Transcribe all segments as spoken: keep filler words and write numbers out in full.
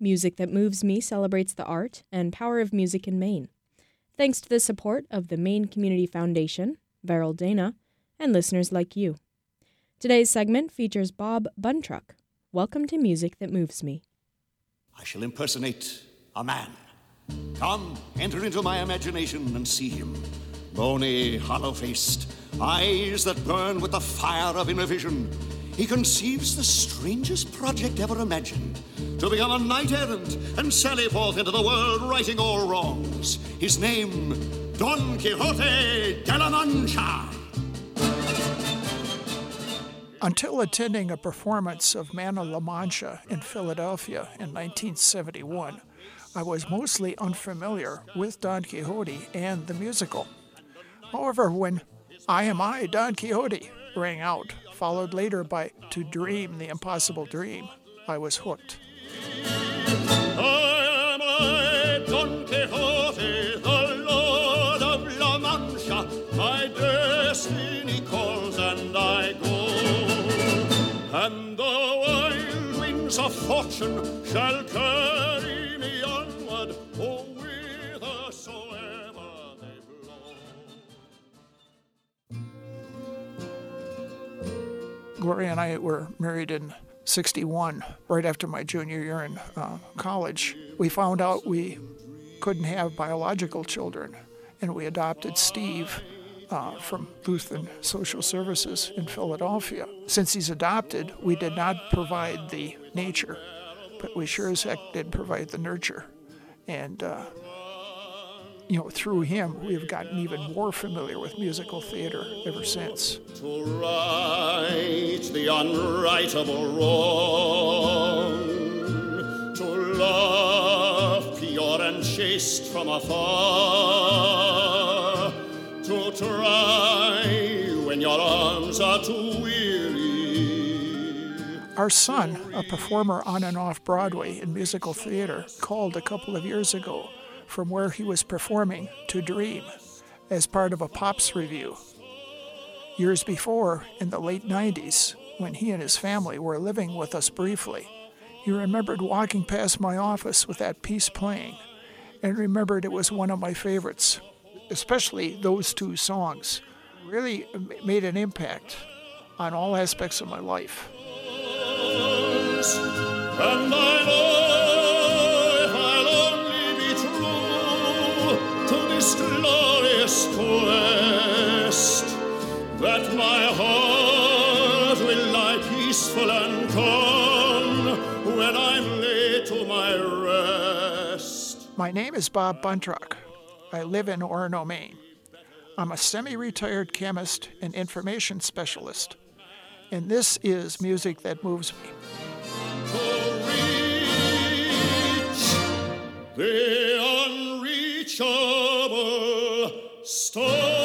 Music That Moves Me celebrates the art and power of music in Maine. Thanks to the support of the Maine Community Foundation, Veril Dana, and listeners like you. Today's segment features Bob Buntruck. Welcome to Music That Moves Me. I shall impersonate a man. Come, enter into my imagination and see him. Bony, hollow-faced, eyes that burn with the fire of inner vision. He conceives the strangest project ever imagined, to become a knight-errant and sally forth into the world righting all wrongs. His name, Don Quixote de la Mancha. Until attending a performance of Man of La Mancha in Philadelphia in nineteen seventy-one, I was mostly unfamiliar with Don Quixote and the musical. However, when I Am I, Don Quixote rang out, followed later by To Dream the Impossible Dream, I was hooked. I am I, Don Quixote, the Lord of La Mancha. My destiny calls and I go, and the wild winds of fortune shall carry me onward, oh, whithersoever they blow. Gloria and I were married in sixty-one, right after my junior year in uh, college. We found out we couldn't have biological children, and we adopted Steve uh, from Lutheran Social Services in Philadelphia. Since he's adopted, we did not provide the nature, but we sure as heck did provide the nurture. And uh, you know, through him, we've gotten even more familiar with musical theater ever since. To right the unrightable wrong, to love pure and chaste from afar, to try when your arms are too weary. Our son, a performer on and off Broadway in musical theater, called a couple of years ago from where he was performing To Dream as part of a Pops review. Years before, in the late nineties, when he and his family were living with us briefly, he remembered walking past my office with that piece playing and remembered it was one of my favorites, especially those two songs. Really made an impact on all aspects of my life. And I know this glorious quest, that my heart will lie peaceful and calm when I'm laid to my rest. My name is Bob Buntruck. I live in Orono, Maine. I'm a semi-retired chemist and information specialist, and this is Music That Moves Me. To reach the unreachable star.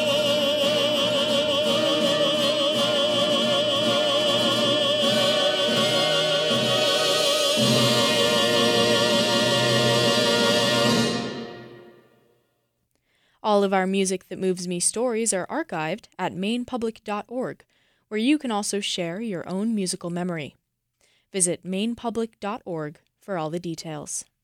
All of our Music That Moves Me stories are archived at maine public dot org, where you can also share your own musical memory. Visit maine public dot org for all the details.